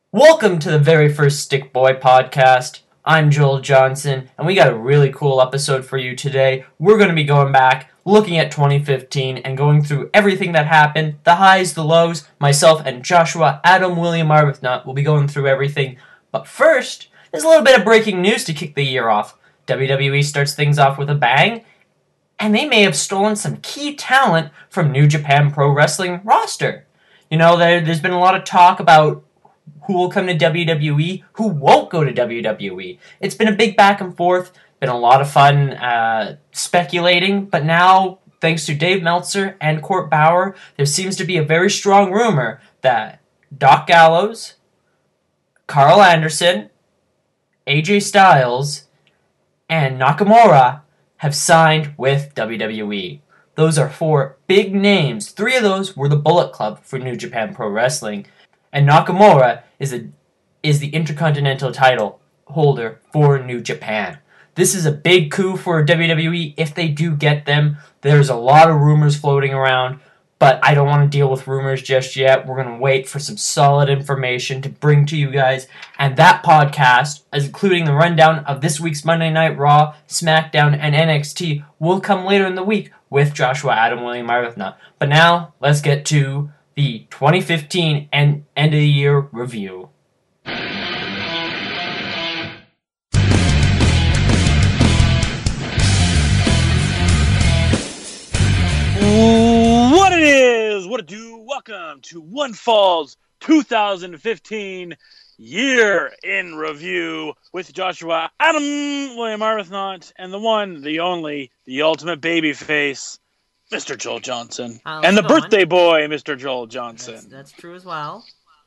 Welcome to the very first Stick Boy podcast. I'm Joel Johnson, and we got a really cool episode for you today. We're going to be going back, looking at 2015, and going through everything that happened, the highs, the lows. Myself and Joshua Adam William Arbuthnot will be going through everything. But first, there's a little bit of breaking news to kick the year off. WWE starts things off with a bang, and they may have stolen some key talent from New Japan Pro Wrestling roster. You know, there's been a lot of talk about who will come to WWE, who won't go to WWE. It's been a big back and forth, been a lot of fun speculating, but now, thanks to Dave Meltzer and Court Bauer, there seems to be a very strong rumor that Doc Gallows, Carl Anderson, AJ Styles, and Nakamura have signed with WWE. Those are four big names. Three of those were the Bullet Club for New Japan Pro Wrestling. And Nakamura is the Intercontinental title holder for New Japan. This is a big coup for WWE if they do get them. There's a lot of rumors floating around, but I don't want to deal with rumors just yet. We're going to wait for some solid information to bring to you guys. And that podcast, including the rundown of this week's Monday Night Raw, SmackDown, and NXT, will come later in the week with Joshua Adam William Arbuthnot. But now, let's get to the 2015 end of the year review. What it is, what it do, welcome to One Falls 2015 year in review with Joshua Adam William Arbuthnot and the one, the only, the ultimate babyface, Mr. Joel Johnson. And the birthday boy, Mr. Joel Johnson. That's true as well.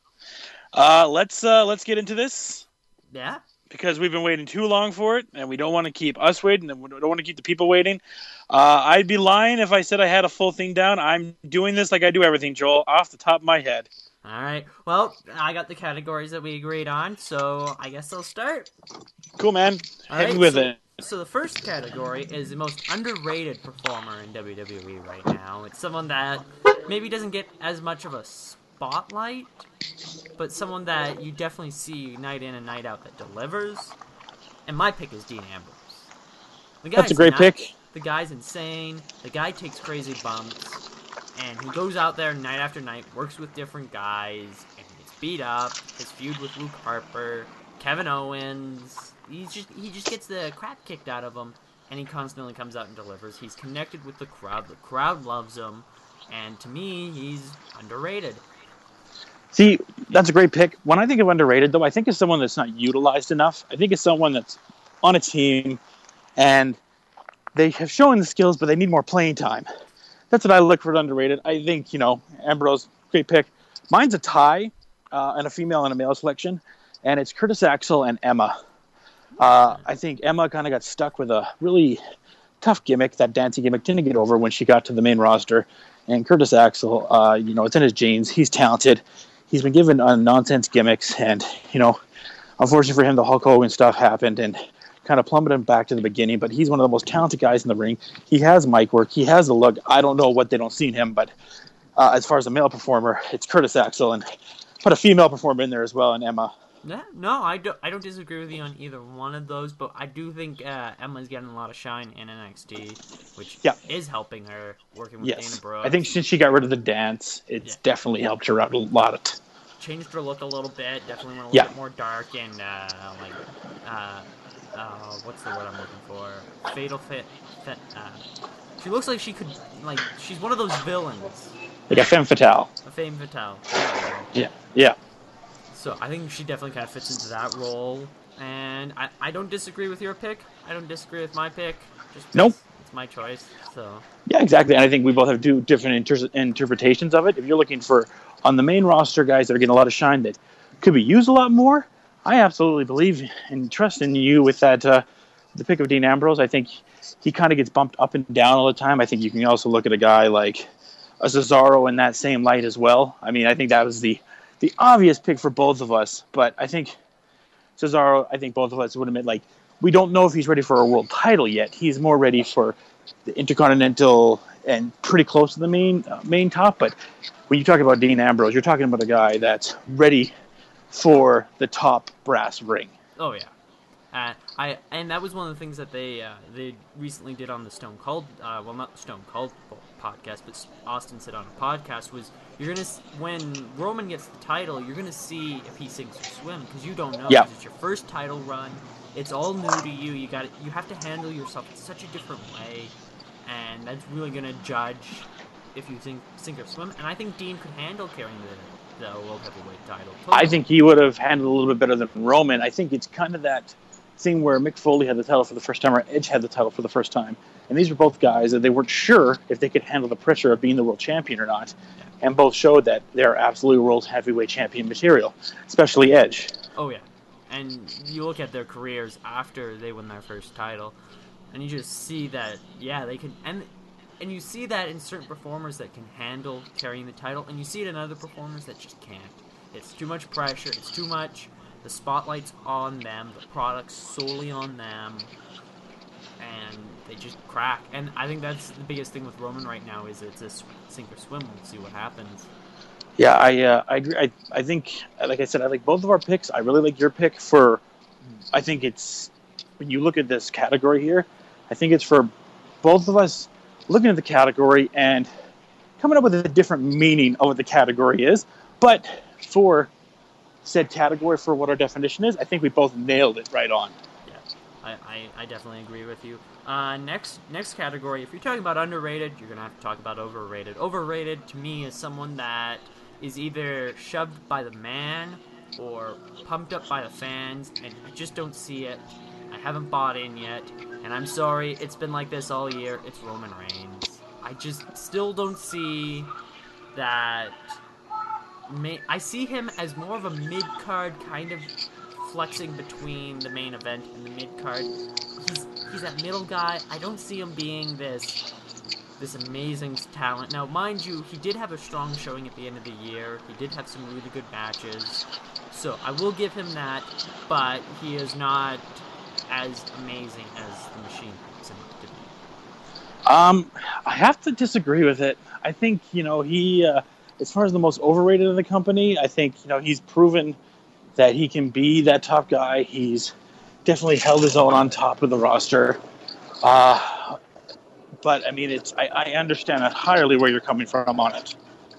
Let's get into this. Yeah. Because we've been waiting too long for it, and we don't want to keep us waiting, and we don't want to keep the people waiting. I'd be lying if I said I had a full thing down. I'm doing this like I do everything, Joel, off the top of my head. All right. Well, I got the categories that we agreed on, so I guess I'll start. Cool, man. Hit me with it. So the first category is the most underrated performer in WWE right now. It's someone that maybe doesn't get as much of a spotlight, but someone that you definitely see night in and night out that delivers. And my pick is Dean Ambrose. That's a great pick. The guy's insane. The guy takes crazy bumps, and he goes out there night after night, works with different guys, and he gets beat up. His feud with Luke Harper, Kevin Owens. He just gets the crap kicked out of him, and he constantly comes out and delivers. He's connected with the crowd. The crowd loves him, and to me, he's underrated. See, that's a great pick. When I think of underrated, though, I think of someone that's not utilized enough. I think it's someone that's on a team, and they have shown the skills, but they need more playing time. That's what I look for underrated. I think, Ambrose, great pick. Mine's a tie, and a female and a male selection, and it's Curtis Axel and Emma. I think Emma kind of got stuck with a really tough gimmick, that dancing gimmick, didn't get over when she got to the main roster. And Curtis Axel, it's in his genes. He's talented. He's been given nonsense gimmicks, and, unfortunately for him, the Hulk Hogan stuff happened and kind of plummeted him back to the beginning, but he's one of the most talented guys in the ring. He has mic work. He has the look. I don't know what they don't see in him, but as far as a male performer, it's Curtis Axel, and put a female performer in there as well, and Emma. Yeah, no, I don't disagree with you on either one of those, but I do think Emma's getting a lot of shine in NXT, which is helping her working with Dana Brooke. I think since she got rid of the dance, it's definitely helped her out a lot. Changed her look a little bit, definitely went a little bit more dark and, what's the word I'm looking for? Fatal fit. She looks like she could, she's one of those villains. Like a femme fatale. A femme fatale. Yeah. So I think she definitely kind of fits into that role. And I don't disagree with your pick. I don't disagree with my pick. Nope. It's my choice. So. Yeah, exactly. And I think we both have two different interpretations of it. If you're looking for, on the main roster, guys that are getting a lot of shine that could be used a lot more, I absolutely believe and trust in you with that, the pick of Dean Ambrose. I think he kind of gets bumped up and down all the time. I think you can also look at a guy like a Cesaro in that same light as well. I mean, I think that was the obvious pick for both of us, but I think Cesaro, both of us would admit, we don't know if he's ready for a world title yet. He's more ready for the Intercontinental and pretty close to the main top, but when you talk about Dean Ambrose, you're talking about a guy that's ready for the top brass ring. Oh yeah. And that was one of the things that they recently did on the Stone Cold, not the Stone Cold podcast, but Austin said on a podcast, was when Roman gets the title, you're gonna see if he sinks or swims, because you don't know. Yeah. It's your first title run. It's all new to you. You have to handle yourself in such a different way, and that's really gonna judge if you sink or swim. And I think Dean could handle carrying the World Heavyweight title. Totally. I think he would have handled a little bit better than Roman. I think it's kind of that thing where Mick Foley had the title for the first time, or Edge had the title for the first time. And these were both guys that they weren't sure if they could handle the pressure of being the world champion or not. And both showed that they're absolutely world heavyweight champion material, especially Edge. Oh, yeah. And you look at their careers after they win their first title, and you just see that, yeah, they can... And you see that in certain performers that can handle carrying the title, and you see it in other performers that just can't. It's too much pressure, it's too much... The spotlight's on them, the product's solely on them, and they just crack. And I think that's the biggest thing with Roman right now, is it's a sink or swim. We'll see what happens. Yeah, I agree. I think, like I said, I like both of our picks. I really like your pick for, I think it's, when you look at this category here, I think it's for both of us looking at the category and coming up with a different meaning of what the category is. But for said category, for what our definition is, I think we both nailed it right on. Yeah, I definitely agree with you. Next category, if you're talking about underrated, you're going to have to talk about overrated. Overrated, to me, is someone that is either shoved by the man or pumped up by the fans, and I just don't see it. I haven't bought in yet, and I'm sorry, it's been like this all year. It's Roman Reigns. I just still don't see that... I see him as more of a mid-card kind of flexing between the main event and the mid-card. He's that middle guy. I don't see him being this amazing talent. Now, mind you, he did have a strong showing at the end of the year. He did have some really good matches. So I will give him that, but he is not as amazing as the Machine makes him to be. I have to disagree with it. I think, he... as far as the most overrated in the company, I think, he's proven that he can be that top guy. He's definitely held his own on top of the roster. But, I mean, I understand entirely where you're coming from on it.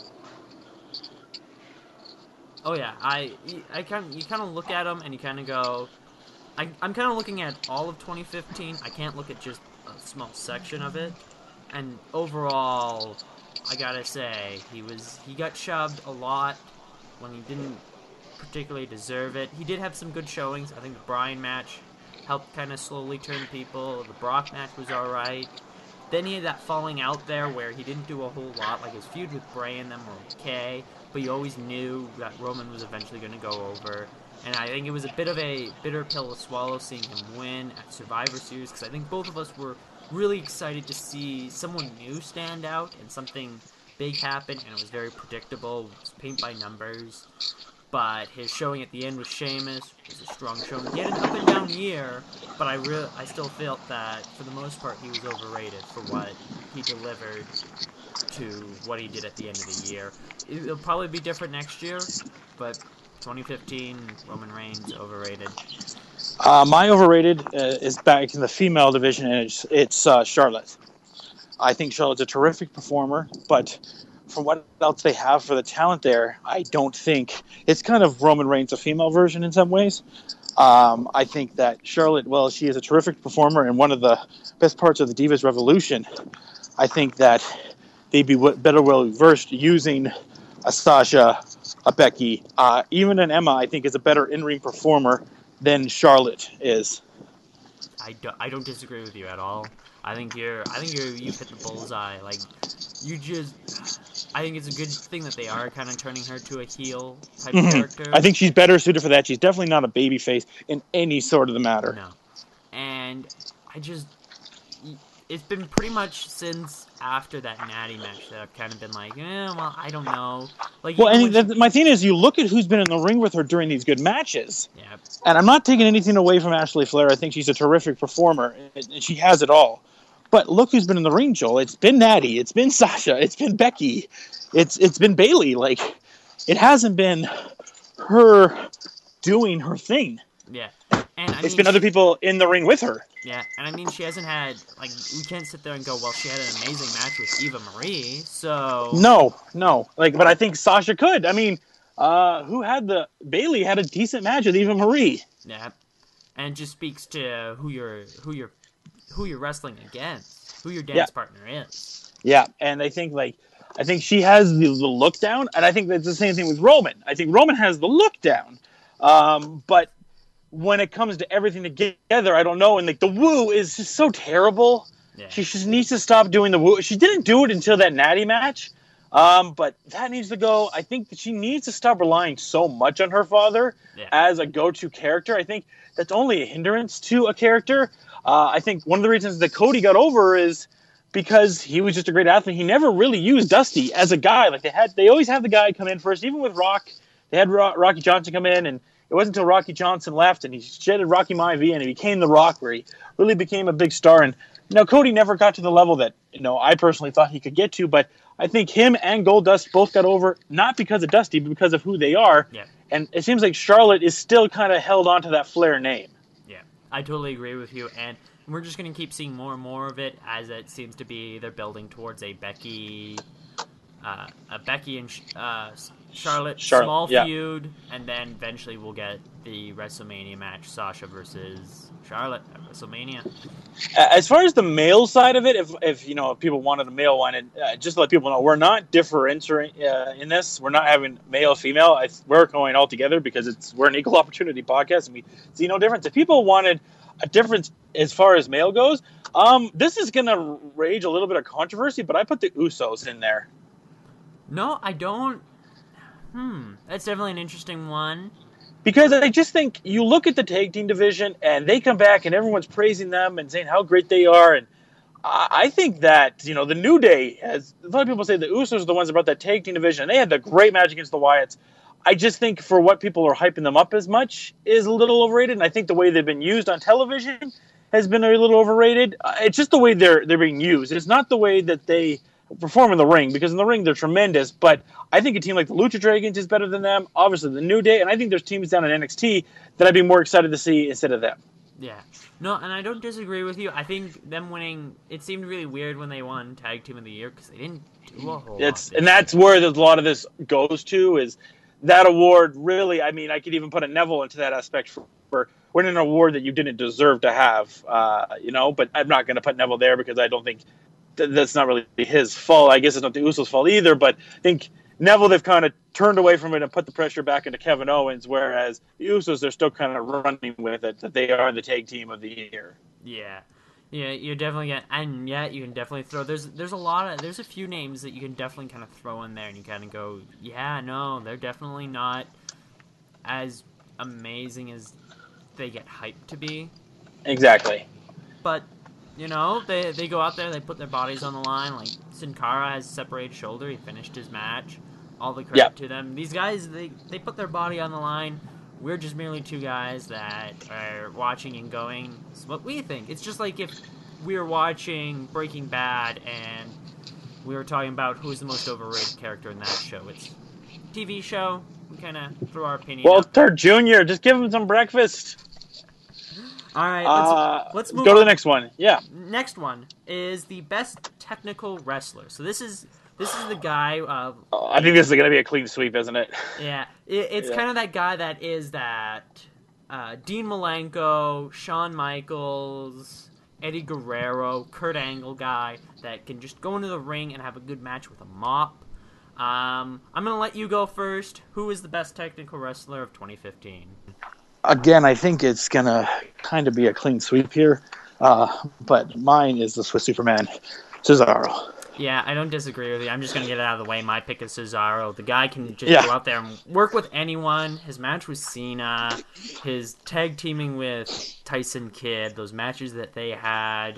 Oh, yeah. You kind of look at him and you kind of go... I'm kind of looking at all of 2015. I can't look at just a small section of it. And overall... I gotta say, he got shoved a lot when he didn't particularly deserve it. He did have some good showings. I think the Bryan match helped kind of slowly turn people. The Brock match was alright. Then he had that falling out there where he didn't do a whole lot. Like his feud with Bray and them were okay, but you always knew that Roman was eventually going to go over. And I think it was a bit of a bitter pill to swallow seeing him win at Survivor Series, because I think both of us were really excited to see someone new stand out and something big happen, and it was very predictable. It was paint by numbers. But his showing at the end with Sheamus was a strong showing. He had an up and down year, but I still felt that for the most part he was overrated for what he delivered to what he did at the end of the year. It'll probably be different next year, but 2015 Roman Reigns overrated. My overrated is back in the female division, and it's Charlotte. I think Charlotte's a terrific performer, but from what else they have for the talent there, I don't think it's kind of Roman Reigns, a female version in some ways. I think that Charlotte, well, she is a terrific performer and one of the best parts of the Divas Revolution. I think that they'd be better well versed using a Sasha, a Becky, even an Emma. I think is a better in-ring performer than Charlotte is. I don't disagree with you at all. I think you've hit the bullseye. Like, I think it's a good thing that they are kind of turning her to a heel type character. I think she's better suited for that. She's definitely not a babyface in any sort of the matter. No. And it's been pretty much since after that Natty match that I've kind of been like, well, I don't know. Like, well, and my thing is, you look at who's been in the ring with her during these good matches. Yeah. And I'm not taking anything away from Ashley Flair. I think she's a terrific performer, and she has it all. But look who's been in the ring, Joel. It's been Natty. It's been Sasha. It's been Becky. It's been Bayley. Like, it hasn't been her doing her thing. Yeah. And It's been other people in the ring with her. Yeah, and I mean, she hasn't had, like, we can't sit there and go, well, she had an amazing match with Eva Marie, so... No. But I think Sasha could. I mean, Bayley had a decent match with Eva Marie. Yeah, and it just speaks to who you're wrestling against, who your dance partner is. Yeah, and I think she has the look down, and I think that's the same thing with Roman. I think Roman has the look down, but when it comes to everything together, I don't know. And the woo is just so terrible. Yeah. She just needs to stop doing the woo. She didn't do it until that Natty match, but that needs to go. I think that she needs to stop relying so much on her father as a go-to character. I think that's only a hindrance to a character. I think one of the reasons that Cody got over is because he was just a great athlete. He never really used Dusty as a guy. Like they always have the guy come in first. Even with Rock, they had Rocky Johnson come in, and it wasn't until Rocky Johnson left and he shedded Rocky Maivia and he became The Rock, where he really became a big star. And Cody never got to the level that I personally thought he could get to, but I think him and Goldust both got over not because of Dusty, but because of who they are. Yeah. And it seems like Charlotte is still kind of held on to that Flair name. Yeah, I totally agree with you, and we're just going to keep seeing more and more of it as it seems to be they're building towards a Becky and Charlotte small feud, and then eventually we'll get the WrestleMania match, Sasha versus Charlotte at WrestleMania. As far as the male side of it, if people wanted a male one, and just to let people know, we're not differentiating in this. We're not having male, female. We're going all together because we're an equal opportunity podcast, and we see no difference. If people wanted a difference as far as male goes, this is going to rage a little bit of controversy, but I put the Usos in there. No, I don't. That's definitely an interesting one. Because I just think you look at the tag team division and they come back and everyone's praising them and saying how great they are. And I think that, the New Day, as a lot of people say the Usos are the ones that brought that tag team division. They had the great match against the Wyatts. I just think for what people are hyping them up as much is a little overrated. And I think the way they've been used on television has been a little overrated. It's just the way they're being used. It's not the way that they perform in the ring, because in the ring they're tremendous, but I think a team like the Lucha Dragons is better than them, obviously the New Day, and I think there's teams down in NXT that I'd be more excited to see instead of them. Yeah. No, and I don't disagree with you. I think them winning, it seemed really weird when they won Tag Team of the Year because they didn't do a whole lot. And that's where a lot of this goes to, is that award really, I mean, I could even put a Neville into that aspect for winning an award that you didn't deserve to have, but I'm not going to put Neville there because I don't think that's not really his fault. I guess it's not the Usos' fault either, but I think Neville, they've kind of turned away from it and put the pressure back into Kevin Owens, whereas the Usos, they're still kind of running with it, that they are the tag team of the year. Yeah, you're definitely gonna, and you can definitely throw. There's a few names that you can definitely kind of throw in there, and you kind of go, yeah, no, they're definitely not as amazing as they get hyped to be. Exactly. But they go out there, they put their bodies on the line. Like Sin Cara has a separated shoulder, he finished his match. All the credit to them. These guys, they put their body on the line. We're just merely two guys that are watching and going, this is what we think. It's just like if we were watching Breaking Bad and we were talking about who's the most overrated character in that show. It's a TV show. We kind of throw our opinion Walter Jr., just give him some breakfast. All right, let's move go to the next one. Yeah. Next one is the best technical wrestler. So this is the guy. I think this is going to be a clean sweep, isn't it? Yeah, it's kind of that guy that is that Dean Malenko, Shawn Michaels, Eddie Guerrero, Kurt Angle guy that can just go into the ring and have a good match with a mop. I'm going to let you go first. Who is the best technical wrestler of 2015? Again, I think it's going to kind of be a clean sweep here, but mine is the Swiss Superman, Cesaro. Yeah, I don't disagree with you. I'm just going to get it out of the way. My pick is Cesaro. The guy can just go out there and work with anyone. His match with Cena, his tag teaming with Tyson Kidd, those matches that they had,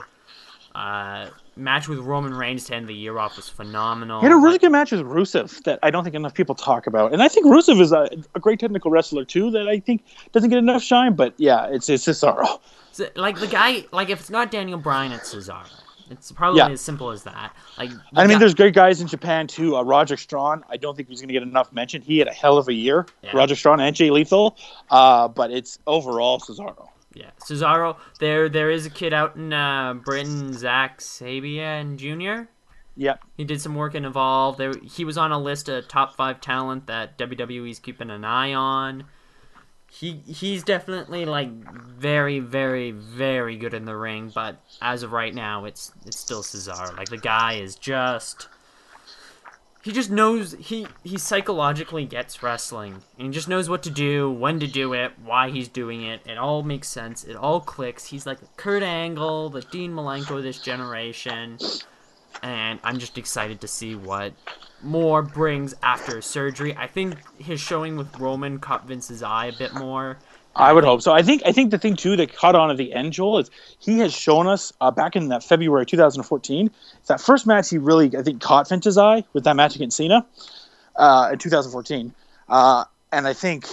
match with Roman Reigns to end the year off was phenomenal. He had a really good match with Rusev that I don't think enough people talk about. And I think Rusev is a great technical wrestler, too, that I think doesn't get enough shine. But, yeah, it's Cesaro. So, like, the guy, like, if it's not Daniel Bryan, it's Cesaro. It's probably Yeah. as simple as that. Like, I mean, there's great guys in Japan too. Roger Strachan, I don't think he's going to get enough mention. He had a hell of a year. Yeah. Roger Strachan and Jay Lethal. But it's overall Cesaro. Yeah, Cesaro. There is a kid out in Britain, Zack Sabian Jr. Yep. He did some work in Evolve. He was on a list of top 5 talent that WWE's keeping an eye on. He's definitely like very, very, very good in the ring, but as of right now, it's still Cesaro. Like, the guy is just. He just knows, he psychologically gets wrestling. And he just knows what to do, when to do it, why he's doing it. It all makes sense. It all clicks. He's like the Kurt Angle, the Dean Malenko of this generation. And I'm just excited to see what more brings after surgery. I think his showing with Roman caught Vince's eye a bit more. I would hope so. I think the thing too that caught on at the end, Joel, is he has shown us back in that February 2014. It's that first match he really, I think, caught Vince's eye with that match against Cena in 2014. And I think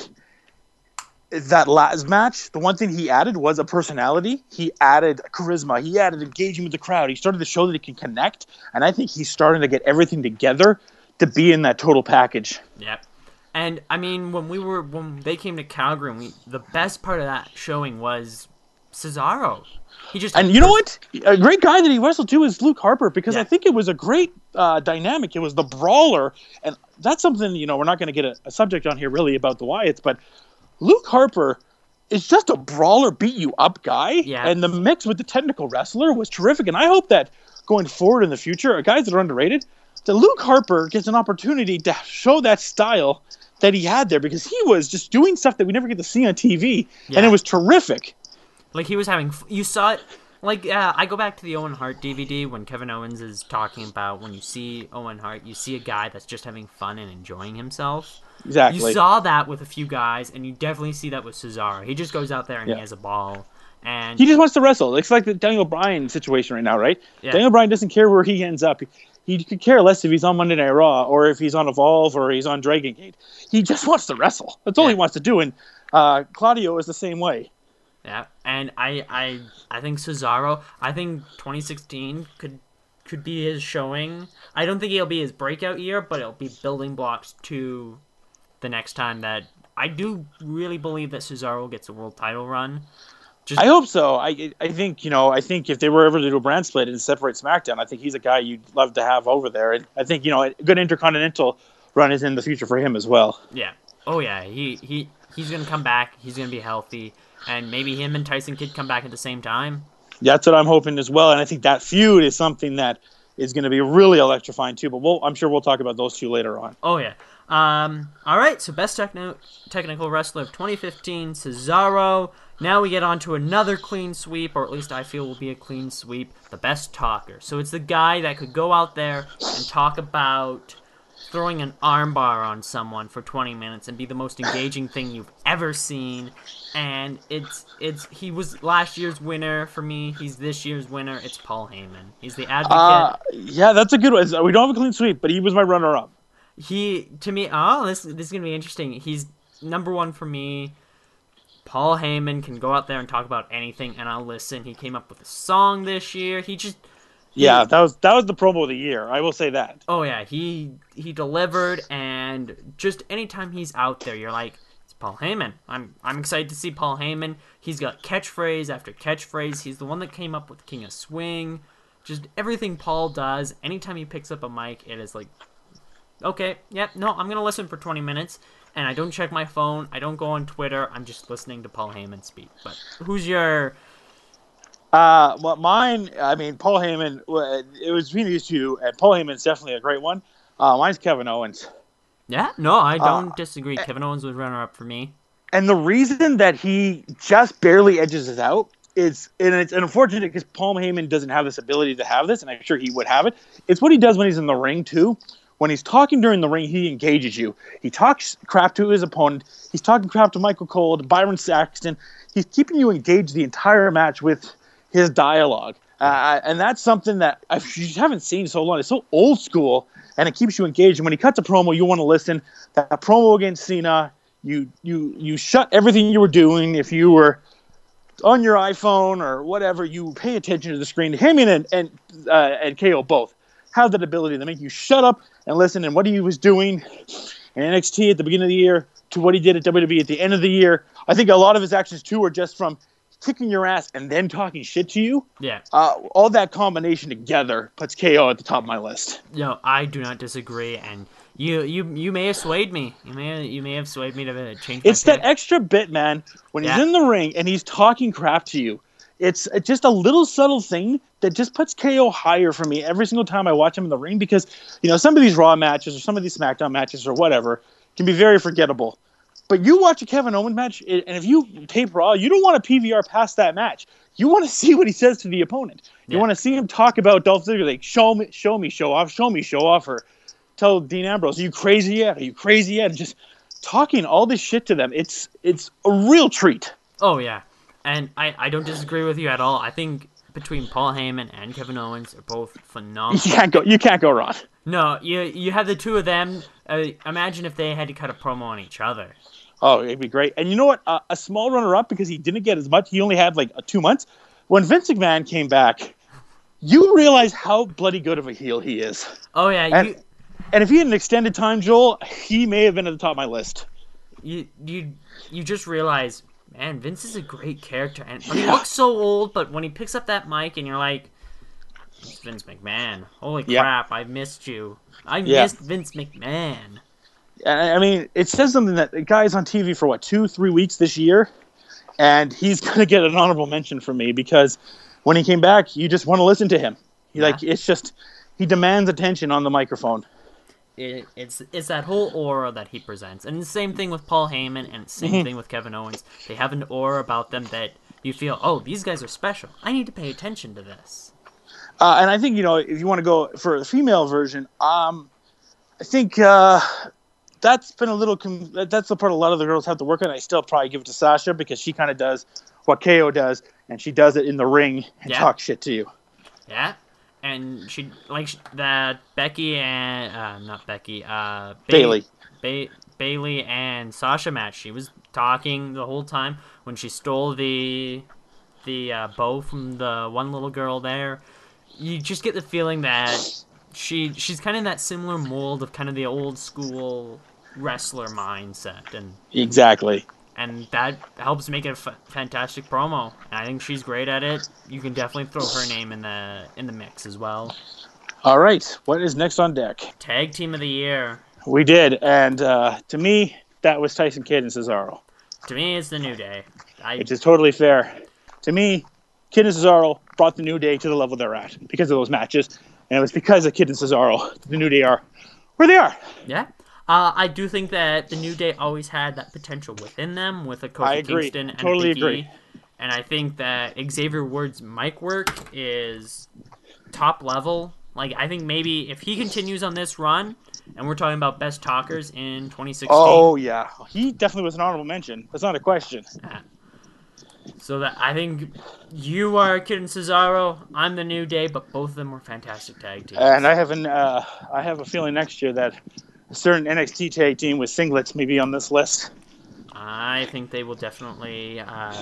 that last match, the one thing he added was a personality. He added charisma. He added engagement with the crowd. He started to show that he can connect. And I think he's starting to get everything together to be in that total package. Yep. And I mean, when they came to Calgary, the best part of that showing was Cesaro. And you know what? A great guy that he wrestled too is Luke Harper, because Yeah. I think it was a great dynamic. It was the brawler, and that's something, we're not going to get a subject on here really about the Wyatts, but Luke Harper is just a brawler, beat you up guy. Yeah. And the mix with the technical wrestler was terrific. And I hope that going forward in the future, guys that are underrated, that Luke Harper gets an opportunity to show that style that he had there, because he was just doing stuff that we never get to see on TV, and it was terrific. Like, he was having... You saw it... Like, I go back to the Owen Hart DVD when Kevin Owens is talking about when you see Owen Hart, you see a guy that's just having fun and enjoying himself. Exactly. You saw that with a few guys, and you definitely see that with Cesaro. He just goes out there and he has a ball. And he just wants to wrestle. It's like the Daniel Bryan situation right now, right? Yeah. Daniel Bryan doesn't care where he ends up. He could care less if he's on Monday Night Raw or if he's on Evolve or he's on Dragon Gate. He just wants to wrestle. That's all he wants to do. And Claudio is the same way. Yeah, and I think Cesaro, I think 2016 could be his showing. I don't think it'll be his breakout year, but it'll be building blocks to the next time that I do really believe that Cesaro gets a world title run. I hope so. I think if they were ever to do a brand split and separate SmackDown, I think he's a guy you'd love to have over there. And I think a good Intercontinental run is in the future for him as well. Yeah. Oh yeah. He's gonna come back. He's gonna be healthy, and maybe him and Tyson Kidd come back at the same time. That's what I'm hoping as well. And I think that feud is something that is going to be really electrifying too. But I'm sure we'll talk about those two later on. Oh yeah. All right. So best technical wrestler of 2015, Cesaro. Now we get on to another clean sweep, or at least I feel will be a clean sweep, the best talker. So it's the guy that could go out there and talk about throwing an armbar on someone for 20 minutes and be the most engaging thing you've ever seen. And he was last year's winner for me. He's this year's winner. It's Paul Heyman. He's the advocate. Yeah, that's a good one. We don't have a clean sweep, but he was my runner-up. This is going to be interesting. He's number one for me. Paul Heyman can go out there and talk about anything, and I'll listen. He came up with a song this year. That was the promo of the year. I will say that. Oh yeah, he delivered, and just anytime he's out there, you're like, it's Paul Heyman. I'm excited to see Paul Heyman. He's got catchphrase after catchphrase. He's the one that came up with King of Swing. Just everything Paul does, anytime he picks up a mic, it is like, okay, I'm gonna listen for 20 minutes. And I don't check my phone. I don't go on Twitter. I'm just listening to Paul Heyman speak. But who's your... Mine, Paul Heyman, it was between these two, and Paul Heyman's definitely a great one. Mine's Kevin Owens. Yeah? No, I don't disagree. Kevin Owens was runner-up for me. And the reason that he just barely edges us out is, and it's unfortunate because Paul Heyman doesn't have this ability to have this, and I'm sure he would have it. It's what he does when he's in the ring, too. When he's talking during the ring, he engages you. He talks crap to his opponent. He's talking crap to Michael Cole, to Byron Saxton. He's keeping you engaged the entire match with his dialogue. And that's something that you haven't seen so long. It's so old school, and it keeps you engaged. And when he cuts a promo, you want to listen. That promo against Cena, you shut everything you were doing. If you were on your iPhone or whatever, you pay attention to the screen. Heyman and KO both have that ability to make you shut up and listen. And what he was doing in NXT at the beginning of the year to what he did at WWE at the end of the year, I think a lot of his actions too are just from kicking your ass and then talking shit to you. Yeah. All that combination together puts KO at the top of my list. No, I do not disagree, and you may have swayed me. You may have swayed me to change my It's that pick. extra bit, man, when he's Yeah. in the ring and he's talking crap to you. It's just a little subtle thing that just puts KO higher for me every single time I watch him in the ring because, some of these Raw matches or some of these SmackDown matches or whatever can be very forgettable. But you watch a Kevin Owens match, and if you tape Raw, you don't want to PVR past that match. You want to see what he says to the opponent. You want to see him talk about Dolph Ziggler, like, show me, show off, or tell Dean Ambrose, are you crazy yet? Are you crazy yet? And just talking all this shit to them. It's a real treat. Oh, yeah. And I don't disagree with you at all. I think between Paul Heyman and Kevin Owens are both phenomenal. You can't go wrong. No, you have the two of them. Imagine if they had to cut a promo on each other. Oh, it'd be great. And you know what? A small runner-up, because he didn't get as much. He only had, 2 months. When Vince McMahon came back, you realize how bloody good of a heel he is. Oh, yeah. And if he had an extended time, Joel, he may have been at the top of my list. You just realize, man, Vince is a great character. But he looks so old, but when he picks up that mic and you're like, it's Vince McMahon. Holy crap, I missed you. I missed Vince McMahon. I mean, it says something that the guy's on TV for, 2-3 weeks this year, and he's going to get an honorable mention from me because when he came back, you just want to listen to him. It's just, he demands attention on the microphone. It's that whole aura that he presents. And the same thing with Paul Heyman and the same thing with Kevin Owens. They have an aura about them that you feel, oh, these guys are special. I need to pay attention to this. And I think, if you want to go for the female version, I think that's been that's the part a lot of the girls have to work on. I still probably give it to Sasha because she kind of does what KO does, and she does it in the ring and talk shit to you. Yeah. And she, that Becky and, not Becky, Bailey. Bailey and Sasha match. She was talking the whole time when she stole the bow from the one little girl there. You just get the feeling that she's kind of in that similar mold of kind of the old school wrestler mindset, and exactly, and that helps make it a fantastic promo. And I think she's great at it. You can definitely throw her name in the mix as well. All right, what is next on deck? Tag Team of the Year. We did, and to me, that was Tyson Kidd and Cesaro. To me, it's the New Day. Which is totally fair. To me, Kidd and Cesaro brought the New Day to the level they're at because of those matches, and it was because of Kidd and Cesaro that the New Day are where they are. Yeah. I do think that the New Day always had that potential within them with a Kofi Kingston and totally a Big agree. E. And I think that Xavier Woods' mic work is top level. I think maybe if he continues on this run, and we're talking about best talkers in 2016. Oh, yeah. He definitely was an honorable mention. That's not a question. So that I think you are Kidd and Cesaro, I'm the New Day, but both of them were fantastic tag teams. And I have a feeling next year that a certain NXT tag team with singlets may be on this list. I think they will definitely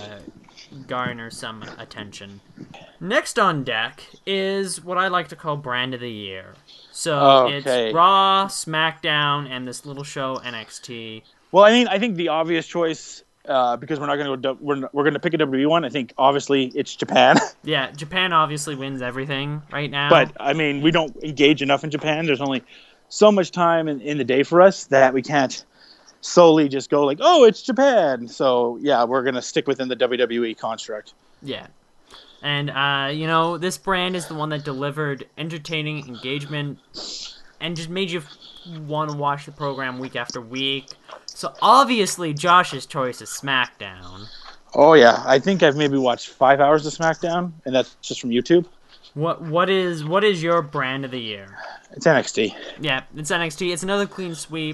garner some attention. Next on deck is what I like to call Brand of the Year. So It's Raw, SmackDown, and this little show NXT. Well, I think the obvious choice, because we're not going to we're going to pick a WWE one. I think obviously it's Japan. Yeah, Japan obviously wins everything right now. But we don't engage enough in Japan. There's only so much time in the day for us that we can't solely just go oh, it's Japan. So yeah, we're going to stick within the WWE construct. Yeah. And, this brand is the one that delivered entertaining engagement and just made you want to watch the program week after week. So, obviously, Josh's choice is SmackDown. Oh, yeah. I think I've maybe watched 5 hours of SmackDown, and that's just from YouTube. What is your brand of the year? It's NXT. Yeah, it's NXT. It's another clean sweep.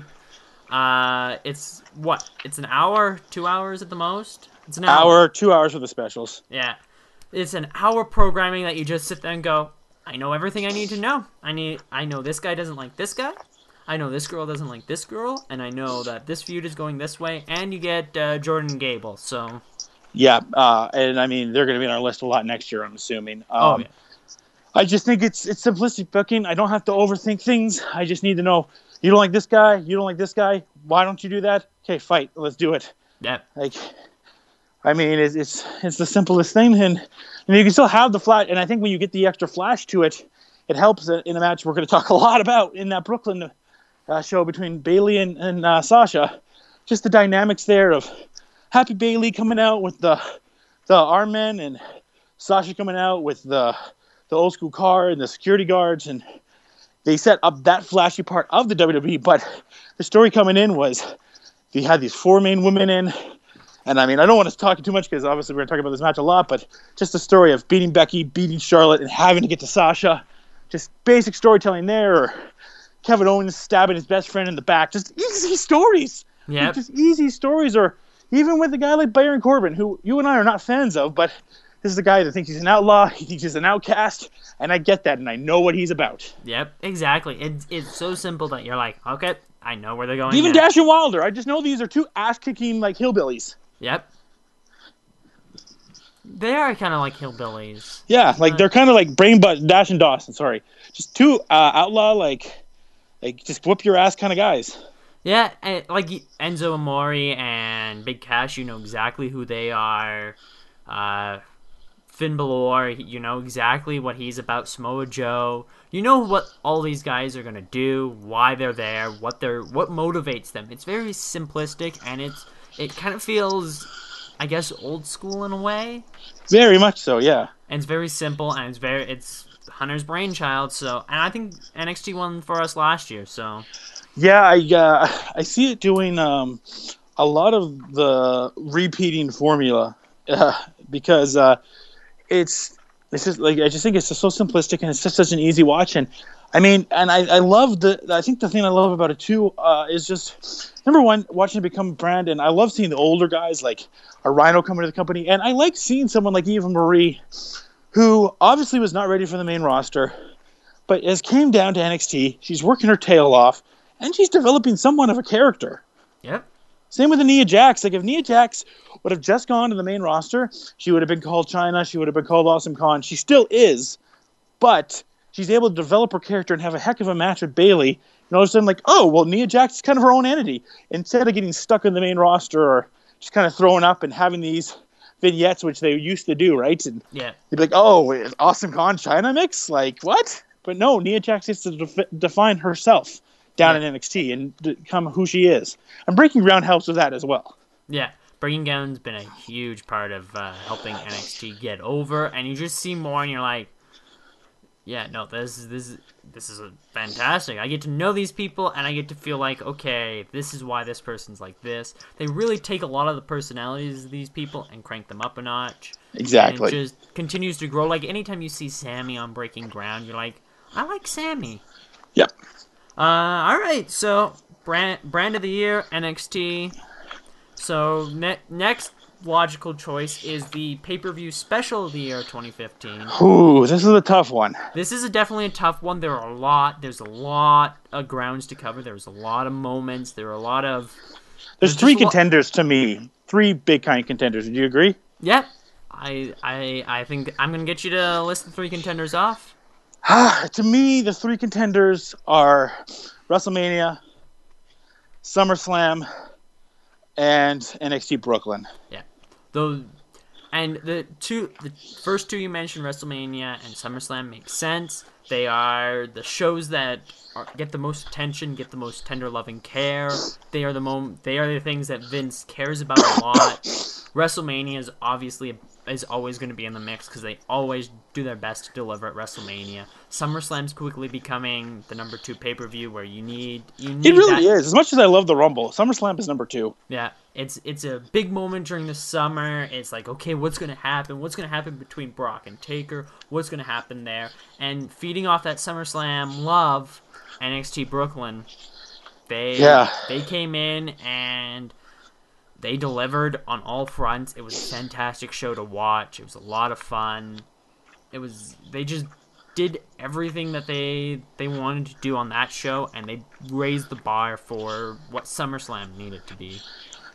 It's an hour, 2 hours at the most? It's an hour, 2 hours for the specials. Yeah. It's an hour programming that you just sit there and go, I know everything I need to know. I know this guy doesn't like this guy. I know this girl doesn't like this girl. And I know that this feud is going this way. And you get Jordan Gable, so... Yeah, and I mean they're going to be on our list a lot next year. I'm assuming. Oh yeah. I just think it's simplistic booking. I don't have to overthink things. I just need to know you don't like this guy, you don't like this guy. Why don't you do that? Okay, fight. Let's do it. Yep. Like, I mean, it's the simplest thing, and you can still have the flash. And I think when you get the extra flash to it, it helps in a match we're going to talk a lot about in that Brooklyn show between Bayley and Sasha. Just the dynamics there of Happy Bayley coming out with the arm men and Sasha coming out with the old school car and the security guards, and they set up that flashy part of the WWE. But the story coming in was they had these 4 main women in, and I mean I don't want to talk too much because obviously we're going to talk about this match a lot, but just the story of beating Becky, beating Charlotte, and having to get to Sasha, just basic storytelling there. Or Kevin Owens stabbing his best friend in the back, just easy stories. Yeah. Just easy stories. Or even with a guy like Baron Corbin, who you and I are not fans of, but this is a guy that thinks he's an outlaw, he thinks he's an outcast, and I get that, and I know what he's about. Yep, exactly. It's so simple that you're like, okay, I know where they're going. Even now. Dash and Wilder, I just know these are 2 ass-kicking like hillbillies. Yep. They are kind of like hillbillies. Yeah, like they're kind of like Brain Butt, Dash and Dawson. Sorry, just 2 outlaw like just whoop your ass kind of guys. Yeah, and like Enzo Amore and Big Cash, you know exactly who they are. Finn Balor, you know exactly what he's about. Samoa Joe, you know what all these guys are gonna do, why they're there, what motivates them. It's very simplistic, and it kind of feels, I guess, old school in a way. Very much so, yeah. And it's very simple, and it's Hunter's brainchild. So, and I think NXT won for us last year. So, yeah, I see it doing a lot of the repeating formula because it's just like I just think it's just so simplistic and it's just such an easy watch. And I mean, and I love I think the thing I love about it too is just number one, watching it become a brand. And I love seeing the older guys like a Rhino coming to the company, and I like seeing someone like Eva Marie, who obviously was not ready for the main roster, but as came down to NXT, she's working her tail off, and she's developing somewhat of a character. yep. Same with the Nia Jax. Like, if Nia Jax would have just gone to the main roster, she would have been called China, she would have been called Awesome Khan. She still is, but she's able to develop her character and have a heck of a match with Bayley. And all of a sudden, like, oh, well, Nia Jax is kind of her own entity. Instead of getting stuck in the main roster or just kind of throwing up and having these vignettes, which they used to do, right? And Yeah. they'd be like, oh, is Awesome Khan China mix? Like, what? But no, Nia Jax gets to define herself down in NXT and become who she is. And Breaking Ground helps with that as well. Yeah. Breaking Ground's been a huge part of helping NXT get over, and you just see more, and you're like, yeah, no, this is a fantastic. I get to know these people, and I get to feel like, okay, this is why this person's like this. They really take a lot of the personalities of these people and crank them up a notch. Exactly. And it just continues to grow. Like, anytime you see Sammy on Breaking Ground, you're like, I like Sammy. Yep. All right, so brand of the year, NXT. So next logical choice is the pay-per-view special of the year 2015. Ooh, this is a tough one. This is definitely a tough one. There's a lot of grounds to cover. There's a lot of moments. There's 3 contenders to me. 3 big kind of contenders. Would you agree? Yeah. I think I'm going to get you to list the 3 contenders off. To me, the 3 contenders are WrestleMania, SummerSlam, and NXT Brooklyn. Yeah. The first 2 you mentioned, WrestleMania and SummerSlam, make sense. They are the shows that get the most attention, get the most tender loving care. They are the things that Vince cares about a lot. WrestleMania is always going to be in the mix because they always do their best to deliver at WrestleMania. SummerSlam's quickly becoming the number 2 pay-per-view where you need it really is. As much as I love the Rumble, SummerSlam is number 2. Yeah, it's a big moment during the summer. It's like, okay, what's going to happen? What's going to happen between Brock and Taker? What's going to happen there? And feeding off that SummerSlam love, NXT Brooklyn, they came in and they delivered on all fronts. It was a fantastic show to watch. It was a lot of fun. They just did everything that they wanted to do on that show, and they raised the bar for what SummerSlam needed to be.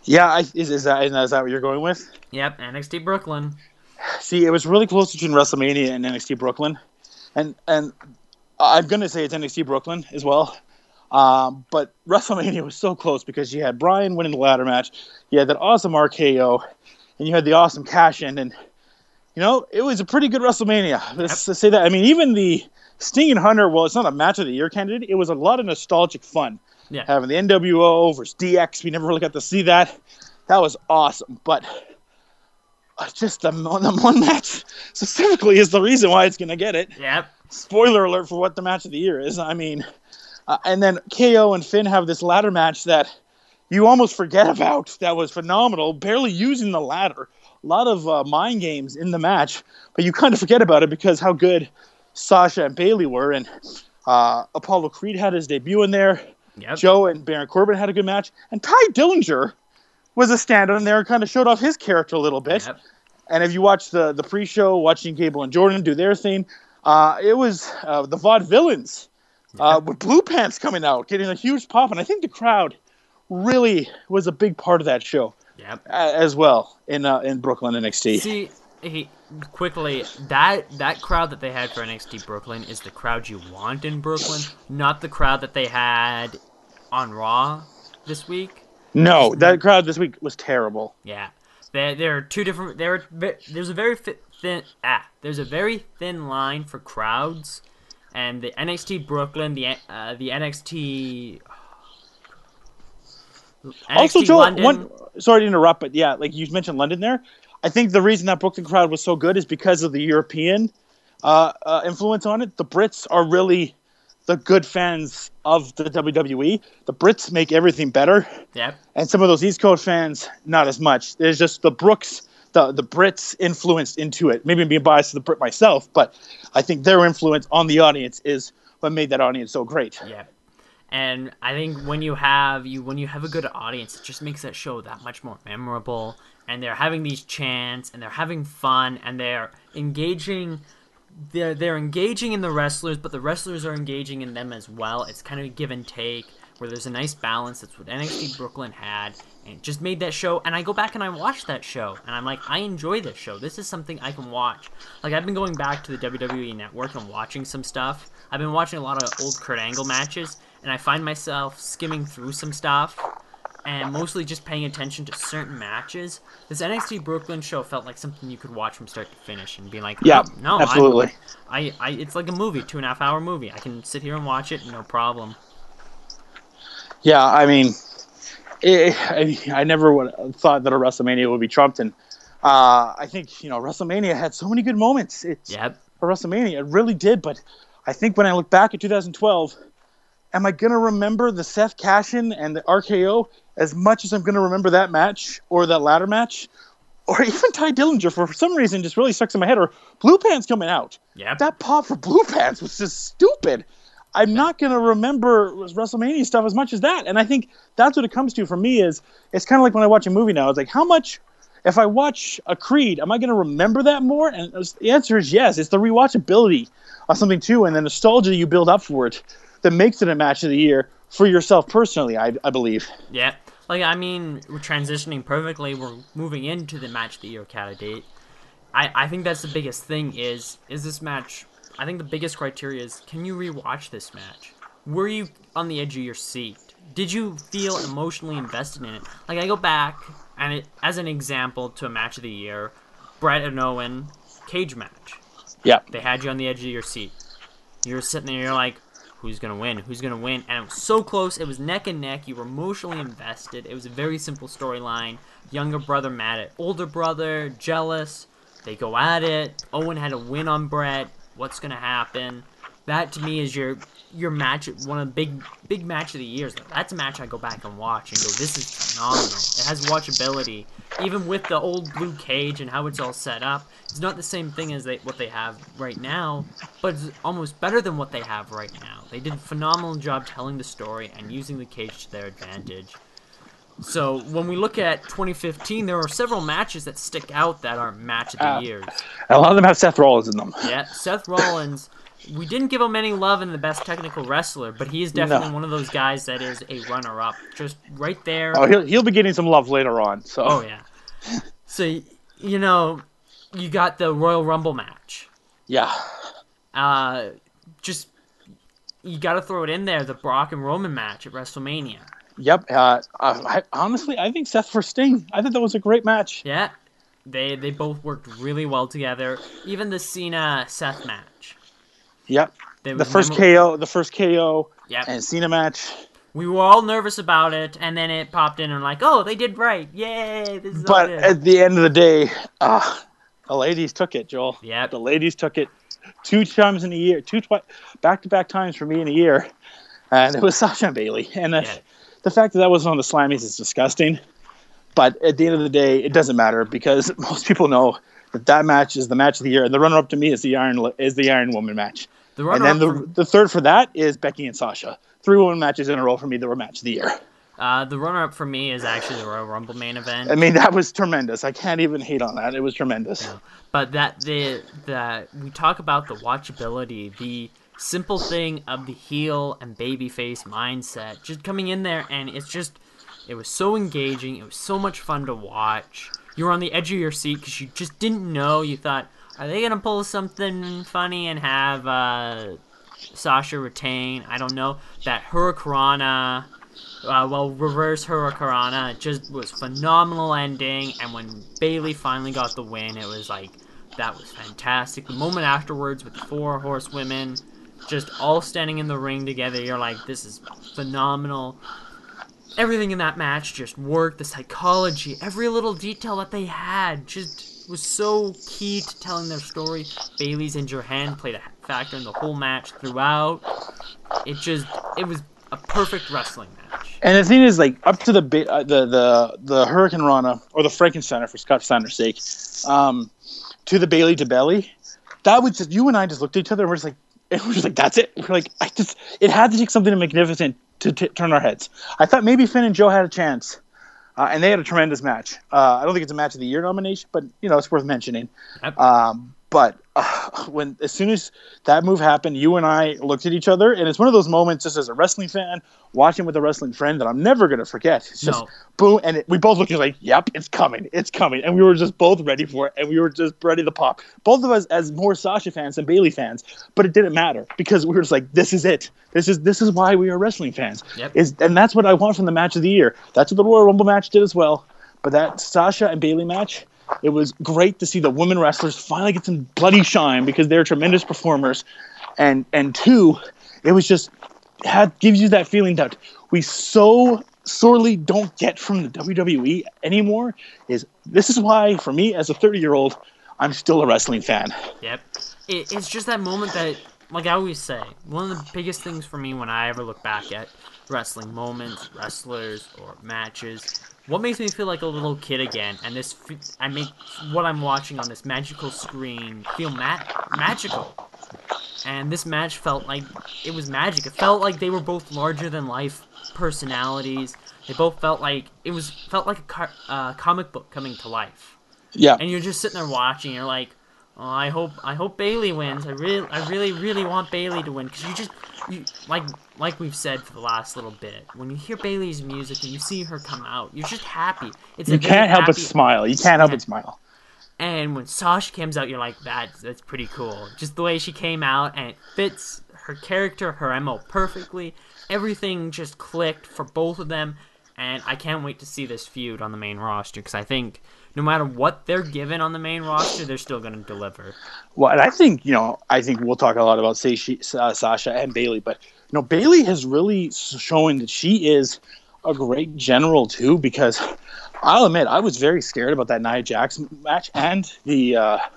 Yeah, is that what you're going with? Yep, NXT Brooklyn. See, it was really close between WrestleMania and NXT Brooklyn, and I'm gonna say it's NXT Brooklyn as well. But WrestleMania was so close because you had Bryan winning the ladder match, you had that awesome RKO, and you had the awesome cash in, and it was a pretty good WrestleMania. Let's say that. I mean, even the Sting and Hunter, well, it's not a match of the year candidate. It was a lot of nostalgic fun. Yeah. Having the NWO versus DX, we never really got to see that. That was awesome, but just the one match specifically is the reason why it's going to get it. Yep. Spoiler alert for what the match of the year is. I mean, and then KO and Finn have this ladder match that you almost forget about. That was phenomenal. Barely using the ladder. A lot of mind games in the match, but you kind of forget about it because how good Sasha and Bayley were. And Apollo Creed had his debut in there. Yep. Joe and Baron Corbin had a good match. And Ty Dillinger was a standout in there and kind of showed off his character a little bit. Yep. And if you watch the pre-show, watching Gable and Jordan do their thing, it was the Vaudevillains with Blue Pants coming out, getting a huge pop. And I think the crowd really was a big part of that show. Yep. As well in Brooklyn NXT. See, quickly, that crowd that they had for NXT Brooklyn is the crowd you want in Brooklyn, not the crowd that they had on Raw this week. No, that crowd this week was terrible. Yeah, there are two different. There's a very there's a very thin line for crowds, and the NXT Brooklyn, the NXT. Also, Joel, London. sorry to interrupt, but yeah, like you mentioned London there. I think the reason that Brooklyn crowd was so good is because of the European influence on it. The Brits are really the good fans of the WWE. The Brits make everything better. Yep. And some of those East Coast fans, not as much. There's just the Brits influenced into it. Maybe I'm being biased to the Brit myself, but I think their influence on the audience is what made that audience so great. Yeah. And I think when you have a good audience, it just makes that show that much more memorable. And they're having these chants, and they're having fun, and they're engaging. They're engaging in the wrestlers, but the wrestlers are engaging in them as well. It's kind of a give and take, where there's a nice balance. That's what NXT Brooklyn had, and it just made that show. And I go back and I watch that show, and I'm like, I enjoy this show. This is something I can watch. Like, I've been going back to the WWE Network and watching some stuff. I've been watching a lot of old Kurt Angle matches, and I find myself skimming through some stuff and mostly just paying attention to certain matches. This NXT Brooklyn show felt like something you could watch from start to finish and be like, yeah, oh, no, absolutely. It's like a movie, 2.5 hour movie. I can sit here and watch it, no problem. Yeah, I mean, I never would have thought that a WrestleMania would be trumped, and I think WrestleMania had so many good moments. Yep. For WrestleMania, it really did. But I think when I look back at 2012, am I gonna remember the Seth Cashin and the RKO as much as I'm gonna remember that match or that ladder match, or even Ty Dillinger for some reason just really stuck in my head, or Blue Pants coming out? Yep. That pop for Blue Pants was just stupid. I'm not going to remember WrestleMania stuff as much as that. And I think that's what it comes to for me is it's kind of like when I watch a movie now. It's like, how much, if I watch a Creed, am I going to remember that more? And the answer is yes. It's the rewatchability of something too, and the nostalgia you build up for it that makes it a match of the year for yourself personally, I believe. Yeah. Like, I mean, we're transitioning perfectly. We're moving into the match of the year candidate. I think that's the biggest thing is this match... I think the biggest criteria is, can you rewatch this match? Were you on the edge of your seat? Did you feel emotionally invested in it? Like, I go back, and as an example to a match of the year, Bret and Owen cage match. Yeah. They had you on the edge of your seat. You were sitting there, you're like, who's going to win? Who's going to win? And it was so close. It was neck and neck. You were emotionally invested. It was a very simple storyline. Younger brother mad at older brother, jealous. They go at it. Owen had a win on Bret. What's going to happen? That, to me, is your match, one of the big match of the years. That's a match I go back and watch and go, this is phenomenal. It has watchability. Even with the old blue cage and how it's all set up, it's not the same thing as what they have right now, but it's almost better than what they have right now. They did a phenomenal job telling the story and using the cage to their advantage. So when we look at 2015, there are several matches that stick out that are match of the years. A lot of them have Seth Rollins in them. Yeah, Seth Rollins we didn't give him any love in the best technical wrestler, but he is definitely No. one of those guys that is a runner-up, just right there. Oh, he'll be getting some love later on. So. Oh yeah. So you got the Royal Rumble match. Yeah. Just you got to throw it in there. The Brock and Roman match at WrestleMania. Yep. Honestly, I think Seth for Sting. I thought that was a great match. Yeah, they both worked really well together. Even the Cena Seth match. Yep. They The was first KO, Yep. and Cena match. We were all nervous about it, and then it popped in and like, oh, they did right. Yay! This is all But good. at the end of the day, the ladies took it, Joel. Yep. The ladies took it 2 times in a year, back-to-back times for me in a year, and it was Sasha and Bailey. And the fact that wasn't on the Slammies is disgusting. But at the end of the day, it doesn't matter because most people know that match is the match of the year, and the runner-up to me is the Iron Woman match. And then the third for that is Becky and Sasha. 3 women matches in a row for me that were match of the year. The runner-up for me is actually the Royal Rumble main event. I mean, that was tremendous. I can't even hate on that. It was tremendous. No. But we talk about the watchability, the simple thing of the heel and babyface mindset, just coming in there, and it was so engaging. It was so much fun to watch. You were on the edge of your seat because you just didn't know. You thought, are they gonna pull something funny and have Sasha retain? I don't know. That Hurricanrana, reverse Hurricanrana, just was phenomenal ending. And when Bayley finally got the win, it was like, that was fantastic. The moment afterwards with the 4 horsewomen, just all standing in the ring together, you're like, this is phenomenal. Everything in that match just worked. The psychology, every little detail that they had just was so key to telling their story. Bayley's injured hand played a factor in the whole match throughout. It was a perfect wrestling match. And the thing is, like, up to the Hurricanrana, or the Frankensteiner for Scott Steiner's sake, to the Bayley to Belly, that was just, you and I just looked at each other and we're just like, that's it. We're like, it had to take something magnificent to turn our heads. I thought maybe Finn and Joe had a chance, and they had a tremendous match. I don't think it's a match of the year nomination, but it's worth mentioning. Yep. But as soon as that move happened, you and I looked at each other, and it's one of those moments, just as a wrestling fan, watching with a wrestling friend, that I'm never going to forget. It's just boom, and we both looked at like, yep, it's coming, and we were just both ready for it, and we were just ready to pop. Both of us as more Sasha fans than Bayley fans, but it didn't matter because we were just like, this is it. This is why we are wrestling fans. Yep. And that's what I want from the match of the year. That's what the Royal Rumble match did as well. But that Sasha and Bayley match, it was great to see the women wrestlers finally get some bloody shine because they're tremendous performers. And 2, it was just gives you that feeling that we so sorely don't get from the WWE anymore. This is why, for me, as a 30-year-old, I'm still a wrestling fan. Yep. It's just that moment that, like I always say, one of the biggest things for me when I ever look back at wrestling moments, wrestlers, or matches, what makes me feel like a little kid again, and I make what I'm watching on this magical screen feel magical. And this match felt like it was magic. It felt like they were both larger than life personalities. They both felt like a comic book coming to life. Yeah. And you're just sitting there watching. You're like, oh, I hope Bayley wins. I really want Bayley to win, because you like we've said for the last little bit, when you hear Bayley's music and you see her come out, you're just happy. You can't help but smile. You can't help but smile. And when Sasha comes out, you're like, that's pretty cool. Just the way she came out, and it fits her character, her MO perfectly. Everything just clicked for both of them, and I can't wait to see this feud on the main roster, because I think no matter what they're given on the main roster, they're still going to deliver. Well, and I think we'll talk a lot about Sasha and Bayley, but Bayley has really shown that she is a great general too, because I'll admit I was very scared about that Nia Jax match and the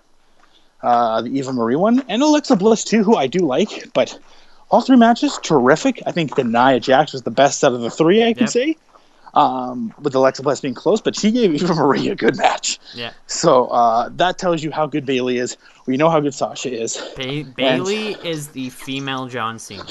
Eva Marie one, and Alexa Bliss too, who I do like, but all 3 matches terrific. I think the Nia Jax was the best out of the 3, I can say. With Alexa Bliss being close, but she gave Eva Marie a good match. Yeah. So that tells you how good Bayley is. We know how good Sasha is. Bayley is the female John Cena.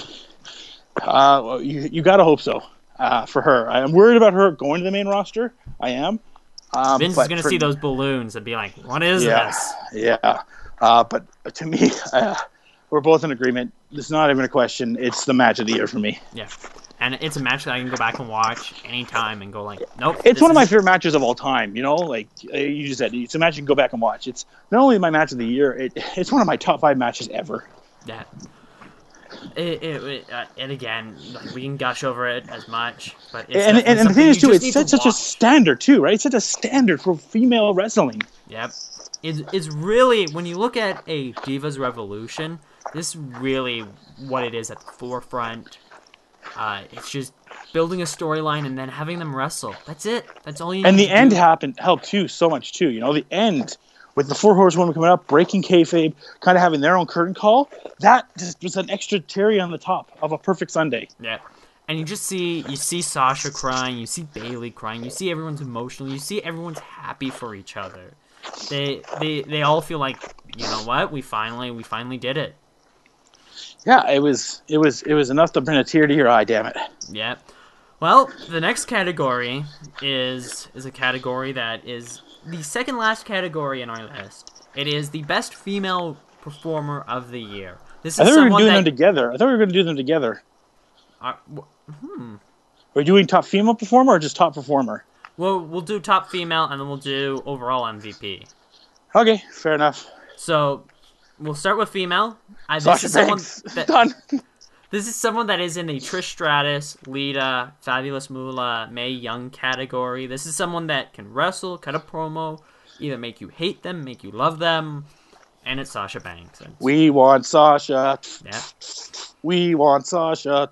You gotta hope so for her. I'm worried about her going to the main roster. I am. Vince is going to see those balloons and be like, what is this? Yeah. But to me, we're both in agreement. It's not even a question. It's the match of the year for me. Yeah. And it's a match that I can go back and watch anytime and go like, nope. It's one of my favorite matches of all time. You know, like you just said, it's a match you can go back and watch. It's not only my match of the year, it's one of my top 5 matches ever. Yeah. And again, like, we can gush over it as much, but it's and the thing is too, it's such a standard too, right? It's such a standard for female wrestling. Yep. It's really, when you look at a Divas Revolution, this is really what it is at the forefront. It's just building a storyline and then having them wrestle. That's it. That's all you need. And the to end do. helped too so much too. You know, the end with the 4 horsewomen coming up, breaking kayfabe, kind of having their own curtain call. That just was an extra cherry on the top of a perfect Sunday. Yeah. And you see Sasha crying, you see Bayley crying, you see everyone's emotional, you see everyone's happy for each other. They all feel like, you know what, we finally did it. Yeah, it was enough to bring a tear to your eye, damn it. Yeah. Well, the next category is a category that is the second last category in our list. It is the best female performer of the year. This is I thought we were someone doing that them together. I thought we were going to do them together. Are we doing top female performer or just top performer? Well, we'll do top female and then we'll do overall MVP. Okay, fair enough. So we'll start with female. Sasha Banks. Done. This is someone that is in the Trish Stratus, Lita, Fabulous Moolah, Mae Young category. This is someone that can wrestle, cut a promo, either make you hate them, make you love them, and it's Sasha Banks. We want Sasha. Yeah. We want Sasha.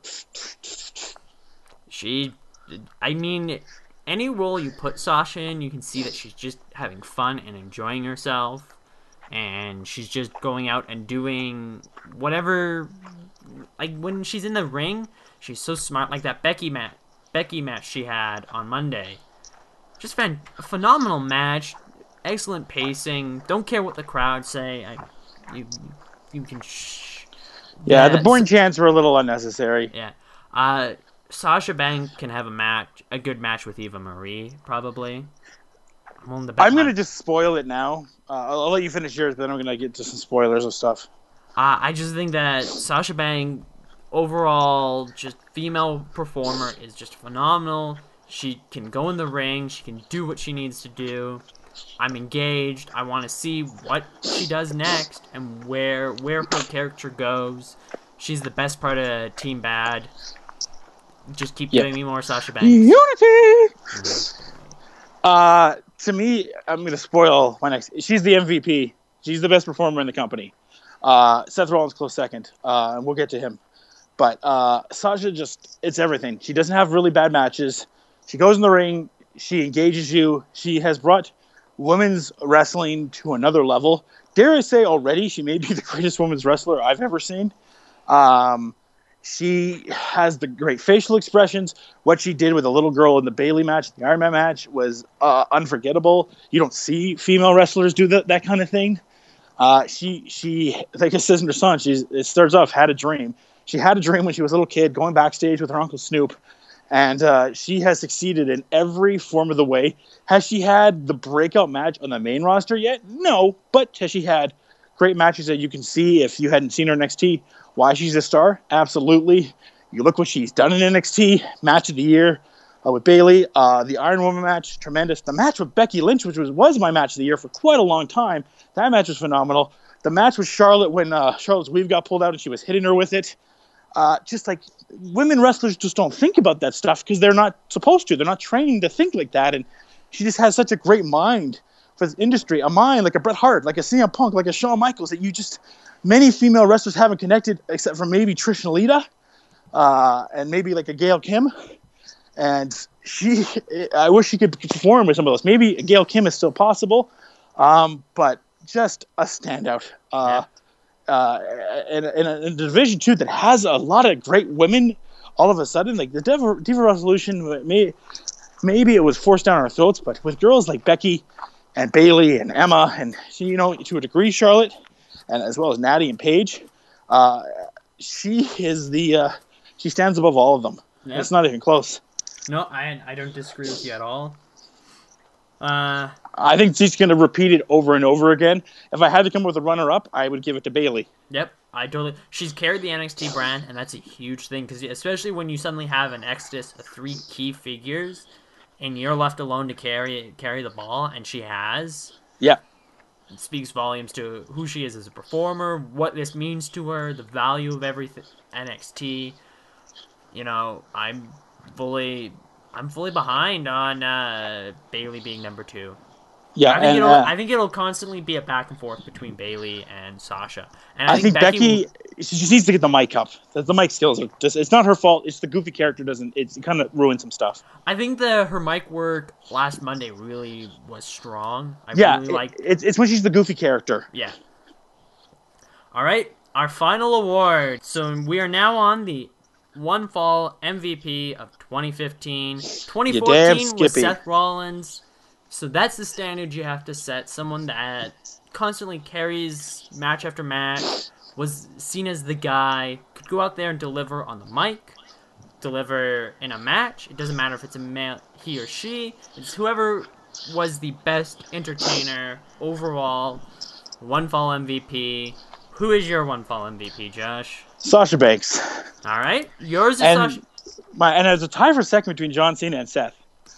I mean, any role you put Sasha in, you can see that she's just having fun and enjoying herself. And she's just going out and doing whatever. Like, when she's in the ring, she's so smart. Like that Becky match she had on Monday. Just a phenomenal match. Excellent pacing. Don't care what the crowd say. You can shh. Yeah, the Bourne chants were a little unnecessary. Yeah. Sasha Banks can have a good match with Eva Marie, probably. I'm going to just spoil it now. I'll let you finish yours, but then I'm going to get to some spoilers and stuff. I just think that Sasha Banks, overall, just female performer, is just phenomenal. She can go in the ring. She can do what she needs to do. I'm engaged. I want to see what she does next and where her character goes. She's the best part of Team Bad. Just keep giving me more Sasha Banks. Unity! To me, I'm going to spoil my next. She's the MVP. She's the best performer in the company. Seth Rollins close second, and we'll get to him. But Sasha it's everything. She doesn't have really bad matches. She goes in the ring. She engages you. She has brought women's wrestling to another level. Dare I say already, she may be the greatest women's wrestler I've ever seen. She has the great facial expressions. What she did with the little girl in the Bayley match, the Iron Man match, was unforgettable. You don't see female wrestlers do that kind of thing. She like it says in her song, it starts off, had a dream. She had a dream when she was a little kid going backstage with her Uncle Snoop. And she has succeeded in every form of the way. Has she had the breakout match on the main roster yet? No. But has she had great matches that you can see if you hadn't seen her in NXT? Why she's a star? Absolutely. You look what she's done in NXT. Match of the year with Bayley. The Iron Woman match, tremendous. The match with Becky Lynch, which was my match of the year for quite a long time. That match was phenomenal. The match with Charlotte when Charlotte's weave got pulled out and she was hitting her with it. Just like women wrestlers just don't think about that stuff because they're not supposed to. They're not training to think like that. And she just has such a great mind for this industry. A mind like a Bret Hart, like a CM Punk, like a Shawn Michaels that many female wrestlers haven't connected except for maybe Trish and Lita and maybe like a Gail Kim. And I wish she could perform with some of those. Maybe Gail Kim is still possible, but just a standout. In a division too that has a lot of great women all of a sudden, like the Diva Revolution, maybe it was forced down our throats, but with girls like Becky and Bayley and Emma and to a degree Charlotte, and as well as Natty and Paige, she stands above all of them. Yep. It's not even close. No, I don't disagree with you at all. I think she's going to repeat it over and over again. If I had to come with a runner-up, I would give it to Bayley. Yep, she's carried the NXT brand, and that's a huge thing, because especially when you suddenly have an exodus of 3 key figures, and you're left alone to carry the ball, and she has. Yeah. It speaks volumes to who she is as a performer, what this means to her, the value of everything NXT. You know, I'm fully behind on Bayley being number 2. Yeah, I think it'll constantly be a back and forth between Bayley and Sasha. And I think Becky she just needs to get the mic up. The mic skills are just—it's not her fault. It's the goofy character doesn't. It kind of ruins some stuff. I think her mic work last Monday really was strong. It's when she's the goofy character. Yeah. All right, our final award. So we are now on the One Fall MVP of 2015. 2014 was Seth Rollins. So that's the standard you have to set. Someone that constantly carries match after match, was seen as the guy, could go out there and deliver on the mic, deliver in a match. It doesn't matter if it's a male, he or she. It's whoever was the best entertainer overall. One Fall MVP. Who is your One Fall MVP, Josh? Sasha Banks. All right. Yours is Sasha. And there's a tie for second between John Cena and Seth.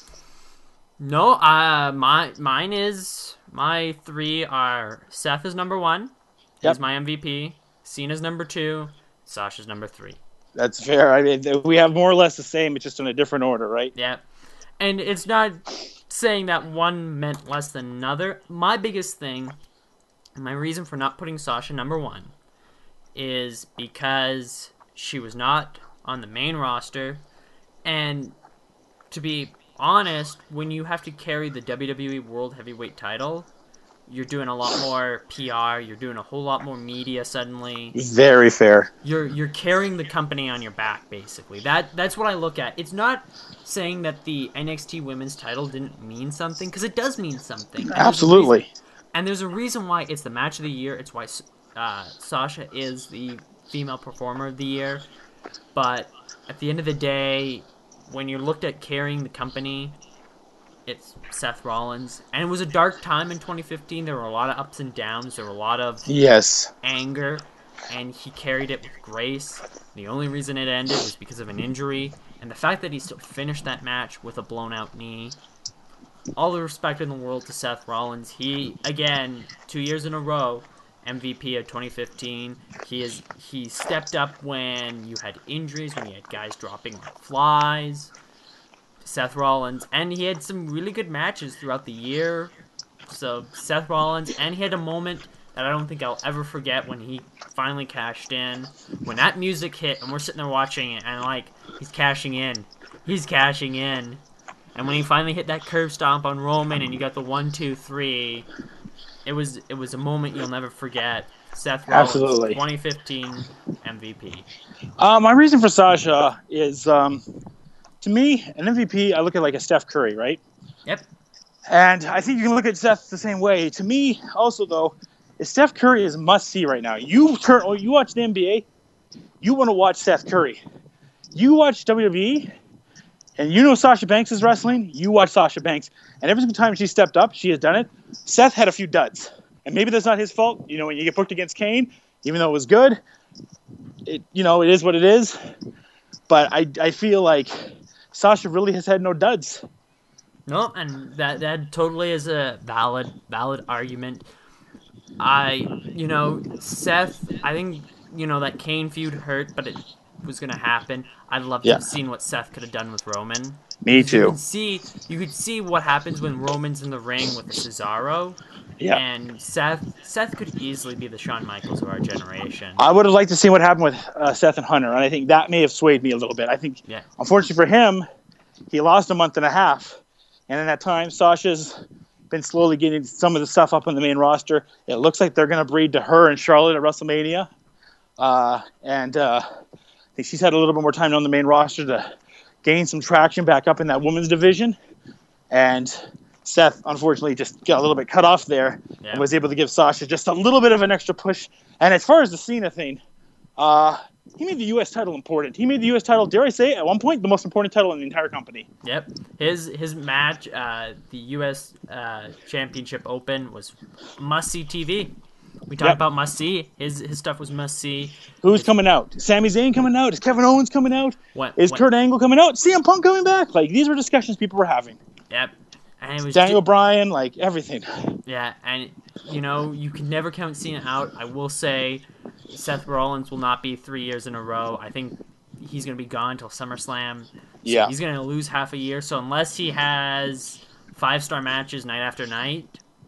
No, mine is, my 3 are Seth is number 1. He's my MVP. Cena's number 2. Sasha's number 3. That's fair. I mean, we have more or less the same. It's just in a different order, right? Yeah. And it's not saying that one meant less than another. My biggest thing, my reason for not putting Sasha number 1, is because she was not on the main roster. And to be honest, when you have to carry the WWE World Heavyweight title, you're doing a lot more PR, you're doing a whole lot more media suddenly. Very fair. You're carrying the company on your back, basically. That's what I look at. It's not saying that the NXT Women's title didn't mean something, because it does mean something. Absolutely. And there's a reason why it's the match of the year. It's why Sasha is the female performer of the year. But at the end of the day, when you looked at carrying the company, it's Seth Rollins. And it was a dark time in 2015. There were a lot of ups and downs. There were a lot of anger. And he carried it with grace. The only reason it ended was because of an injury. And the fact that he still finished that match with a blown-out knee. All the respect in the world to Seth Rollins. He, again, 2 years in a row, MVP of 2015. He stepped up when you had injuries, when you had guys dropping like flies. Seth Rollins, and he had some really good matches throughout the year. So Seth Rollins, and he had a moment that I don't think I'll ever forget when he finally cashed in. When that music hit, and we're sitting there watching it, and like, he's cashing in. And when he finally hit that curb stomp on Roman, and you got the 1, 2, 3, it was a moment you'll never forget. Seth Rollins, absolutely. 2015 MVP. My reason for Sasha is, to me, an MVP, I look at like a Steph Curry, right? Yep. And I think you can look at Seth the same way. To me, also though, is Steph Curry is must see right now. You watch the NBA, you want to watch Seth Curry. You watch WWE, and you know Sasha Banks is wrestling, you watch Sasha Banks. And every single time she stepped up, she has done it. Seth had a few duds. And maybe that's not his fault. You know, when you get booked against Kane, even though it was good, it is what it is. But I feel like Sasha really has had no duds. No, and that totally is a valid argument. Seth, I think, that Kane feud hurt, but it was going to happen. I'd love to have seen what Seth could have done with Roman. Me too. You could see what happens when Roman's in the ring with Cesaro. Yeah. And Seth could easily be the Shawn Michaels of our generation. I would have liked to see what happened with Seth and Hunter, and I think that may have swayed me a little bit. I think, unfortunately for him, he lost a month and a half. And in that time, Sasha's been slowly getting some of the stuff up on the main roster. It looks like they're going to breed to her and Charlotte at WrestleMania. I think she's had a little bit more time on the main roster to gain some traction back up in that women's division. And Seth, unfortunately, just got a little bit cut off there and was able to give Sasha just a little bit of an extra push. And as far as the Cena thing, he made the U.S. title important. He made the U.S. title, dare I say, at one point, the most important title in the entire company. Yep. His match, the U.S. Championship Open, was must-see TV. We talked about must-see. His stuff was must-see. Who's coming out? Sami Zayn coming out? Is Kevin Owens coming out? Is Kurt Angle coming out? CM Punk coming back? Like, these were discussions people were having. Yep. And it was Daniel Bryan, like, everything. Yeah, and, you know, you can never count Cena out. I will say Seth Rollins will not be 3 years in a row. I think he's going to be gone until SummerSlam. So yeah. He's going to lose half a year. So unless he has 5-star matches night after night,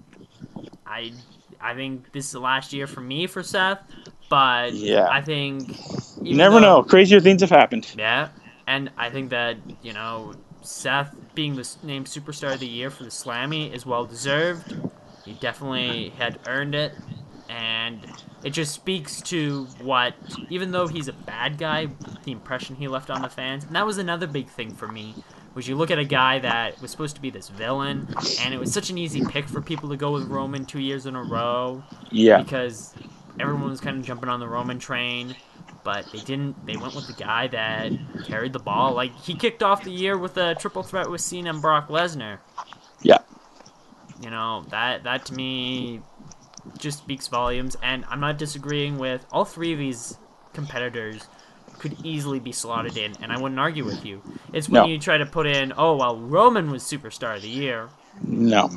I think this is the last year for me for Seth. But yeah. I think... You never know. Crazier things have happened. Yeah, and I think that, you know, Seth being the named Superstar of the Year for the Slammy is well-deserved. He definitely had earned it. And it just speaks to what, even though he's a bad guy, the impression he left on the fans. And that was another big thing for me, was you look at a guy that was supposed to be this villain, and it was such an easy pick for people to go with Roman 2 years in a row. Yeah. Because everyone was kind of jumping on the Roman train, but they didn't. They went with the guy that carried the ball. Like, he kicked off the year with a triple threat with Cena and Brock Lesnar. Yeah. You know, that to me just speaks volumes, and I'm not disagreeing with all three of these competitors could easily be slotted in, and I wouldn't argue with you. It's when you try to put in, oh, well, Roman was Superstar of the Year. No.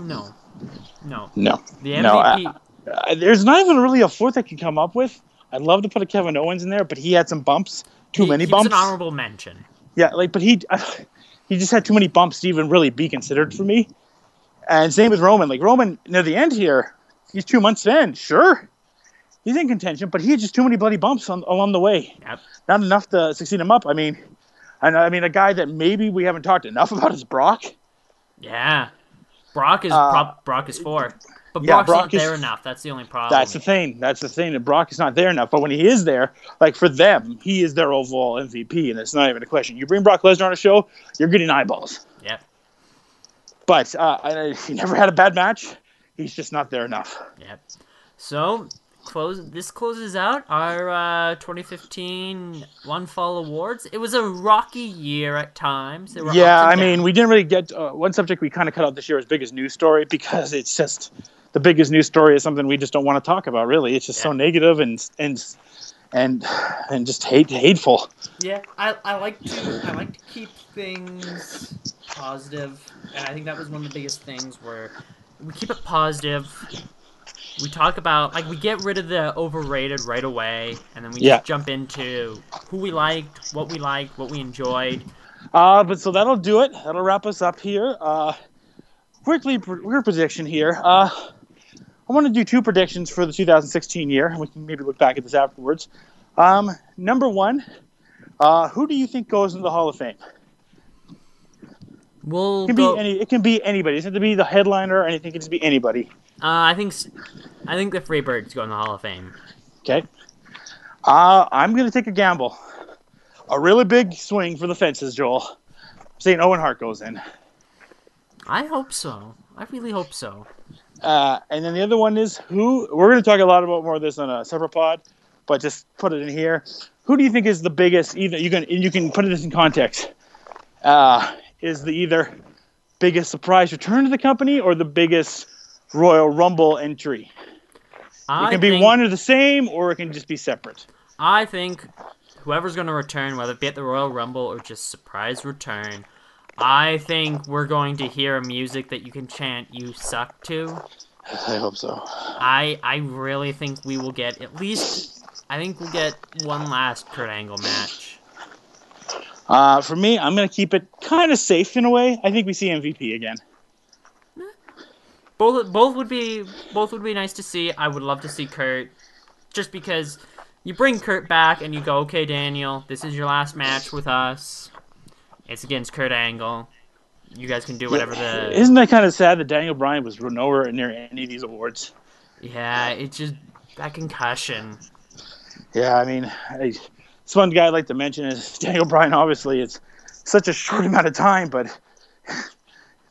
The MVP... there's not even really a fourth I can come up with. I'd love to put a Kevin Owens in there, but he had some bumps. Too many bumps. He was an honorable mention. Yeah, but he just had too many bumps to even really be considered for me. And same with Roman. Like, Roman, near the end here, he's 2 months in. Sure, he's in contention, but he had just too many bloody bumps along the way. Yep. Not enough to succeed him up. I mean, a guy that maybe we haven't talked enough about is Brock. Yeah, Brock is 4, but Brock's not there enough. That's the only problem. That's the thing. That Brock is not there enough. But when he is there, like, for them, he is their overall MVP, and it's not even a question. You bring Brock Lesnar on a show, you're getting eyeballs. Yep. But he never had a bad match. He's just not there enough. Yep. So, this closes out our 2015 One Fall Awards. It was a rocky year at times. There were we didn't really get... one subject we kind of cut out this year was biggest news story, because it's just... The biggest news story is something we just don't want to talk about, really. It's just so negative and just hateful. Yeah, I like to keep things positive, and I think that was one of the biggest things, where we keep it positive. We talk about, like, we get rid of the overrated right away, and then we just jump into who we liked, what we enjoyed. But so that'll do it. That'll wrap us up here. Quickly, your prediction here. I want to do 2 predictions for the 2016 year, and we can maybe look back at this afterwards. Number 1, who do you think goes into the Hall of Fame? It can be anybody. It doesn't have to be the headliner or anything. It can just be anybody. I think the Freebirds go in the Hall of Fame. Okay. I'm going to take a gamble. A really big swing for the fences, Joel. I'm saying Owen Hart goes in. I hope so. I really hope so. And then the other one is who... We're going to talk a lot about more of this on a separate pod, but just put it in here. Who do you think is the biggest... You can put this in context. Is the either biggest surprise return to the company or the biggest Royal Rumble entry? It can be one or the same, or it can just be separate. I think whoever's going to return, whether it be at the Royal Rumble or just surprise return, I think we're going to hear a music that you can chant "You Suck" to. I hope so. I really think we will get at least... I think we'll get one last Kurt Angle match. For me, I'm going to keep it kind of safe in a way. I think we see MVP again. Both would be nice to see. I would love to see Kurt, just because you bring Kurt back and you go, okay, Daniel, this is your last match with us. It's against Kurt Angle. You guys can do whatever the... Isn't that kind of sad that Daniel Bryan was nowhere near any of these awards? Yeah, it's just that concussion. Yeah, I mean, it's one guy I'd like to mention is Daniel Bryan. Obviously, it's such a short amount of time, but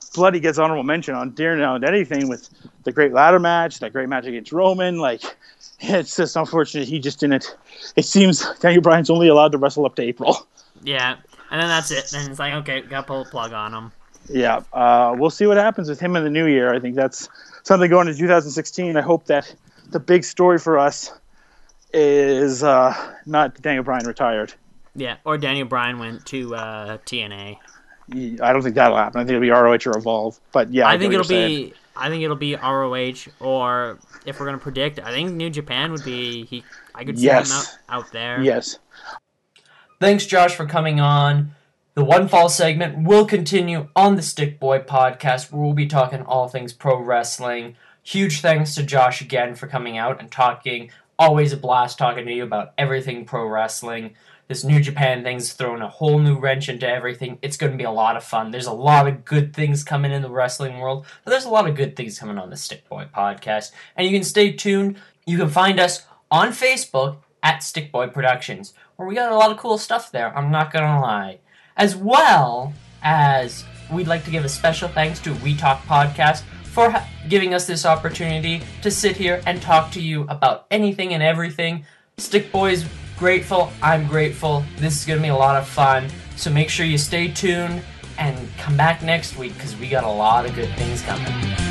bloody gets honorable mention on Dear Now and Anything with the great ladder match, that great match against Roman. Like, it's just unfortunate he just didn't. It seems Daniel Bryan's only allowed to wrestle up to April. Yeah, and then that's it. Then it's like, okay, gotta pull the plug on him. Yeah, we'll see what happens with him in the new year. I think that's something going into 2016. I hope that the big story for us is not Daniel Bryan retired. Yeah, or Daniel Bryan went to TNA. I don't think that'll happen. I think it'll be ROH or Evolve. But yeah, I think it'll be ROH, or if we're gonna predict, I think New Japan would be. I could see him out there. Yes. Thanks, Josh, for coming on. The One Fall segment will continue on the Stick Boy podcast, where we'll be talking all things pro wrestling. Huge thanks to Josh again for coming out and talking. Always a blast talking to you about everything pro wrestling. This New Japan thing's throwing a whole new wrench into everything. It's going to be a lot of fun. There's a lot of good things coming in the wrestling world, but there's a lot of good things coming on the Stick Boy podcast. And you can stay tuned. You can find us on Facebook at Stick Boy Productions, where we got a lot of cool stuff there, I'm not going to lie. As well as we'd like to give a special thanks to We Talk Podcast for giving us this opportunity to sit here and talk to you about anything and everything. Stick Boy's grateful, I'm grateful. This is going to be a lot of fun. So make sure you stay tuned and come back next week because we got a lot of good things coming.